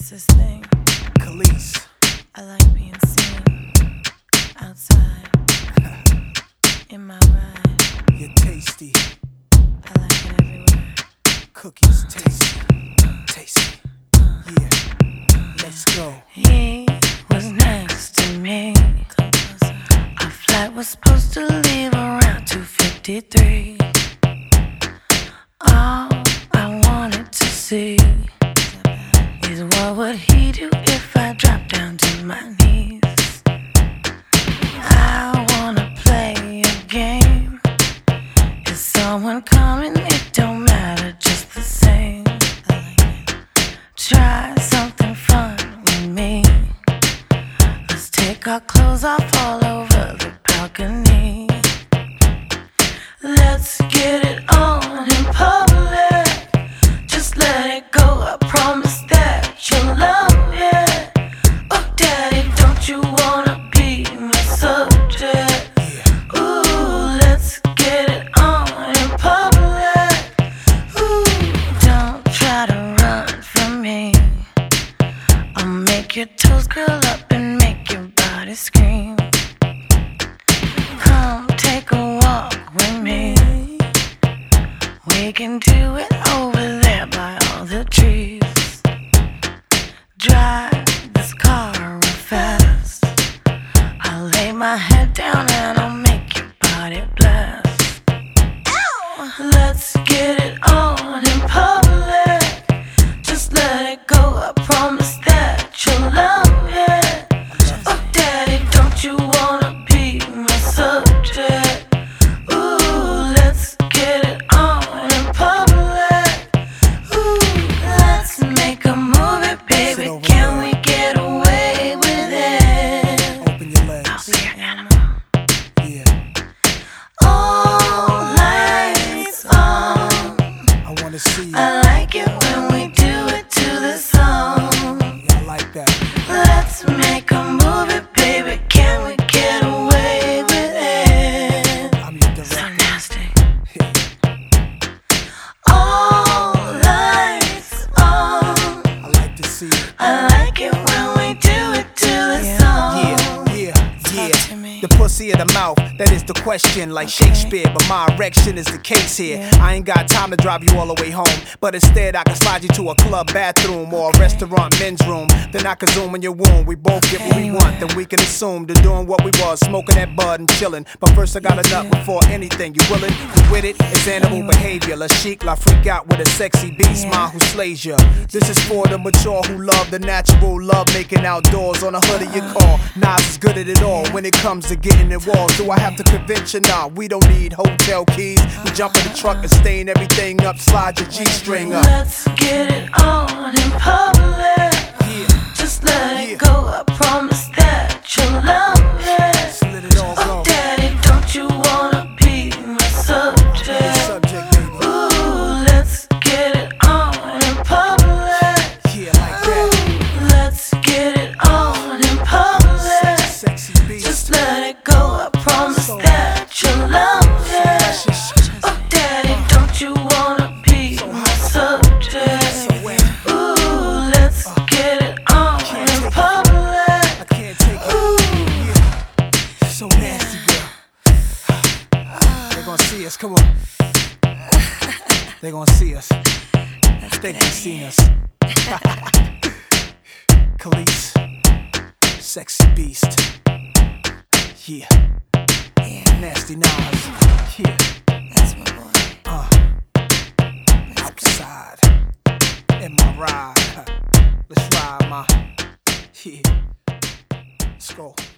It's this thing. Khalees. I like being seen outside in my ride. You're tasty. I like it everywhere. Cookies tasty. Tasty. Yeah. Let's go. He was next to me. Our flight was supposed to leave around 2:53. All I wanted to see is what would he do if I dropped down to my knees. I wanna play a game. Is someone coming? It don't matter, just the same. Try something fun with me. Let's take our clothes off all over the balcony. Let's get it on in public. Just let it go, I promise that you'll love it. Oh daddy, don't you wanna be my subject? Ooh, let's get it on in public. Ooh, don't try to run from me. I'll make your toes curl up and make your body scream. Come take a walk with me. We can do it over there by all the trees. Drive this car real fast. I'll lay my head down and I'll make your body blast. Ow! Let's get it on in public. Just let it go, I promise that you'll love it. Oh daddy, don't you wanna be my subject? Ooh, let's get it on in public. Ooh, let's make a movie, baby. Can we get away with it? Open your legs. I'll be your animal. Yeah. All lights on. I wanna see you. I like it when we do it to the song. Yeah, I like that. Let's make a movie, baby. Can we get away with it? I'm your So director. nasty. All lights on. I like to see you. I like it when we do it to the song. Talk to me. The pussy or the mouth, that is the question, like Shakespeare. But my erection is the case here. I ain't got time to drive you all the way home, but instead I can slide you to a club bathroom or a restaurant men's room. Then I can zoom in your womb. We both get what we want, then we can assume to doing what we was, smoking that bud and chilling. But first I got a nut before anything. You willing? You with it? It's animal behavior. La chic, la freak out with a sexy beast, mine who slays ya. This is for the mature who love the natural, love making outdoors on the hood of your car. Nas is good at it all when it comes to getting in walls. Do I have to convince you? Nah, we don't need hotel keys. We jump in the truck and stain everything up, slide your G-string up. Let's get it on in public. Just let it go, I promise that you'll love it. Just let it all Oh go. daddy, don't you wanna be my subject? Subject, baby. Ooh, let's get it on in public. Yeah, like that. Ooh, let's get it on in public. Sexy beast. Just let it go, I promise that you'll love it. Oh daddy, don't you wanna be my subject? Ooh, let's get it on in public. I can't take it. So nasty, girl. They gonna see us, come on. They gonna see us. I think they seen us. Khalees, sexy beast. Yeah. Nasty Nas. Yeah. That's my boy. Outside. In my ride. Let's ride, ma. Yeah. Let's go.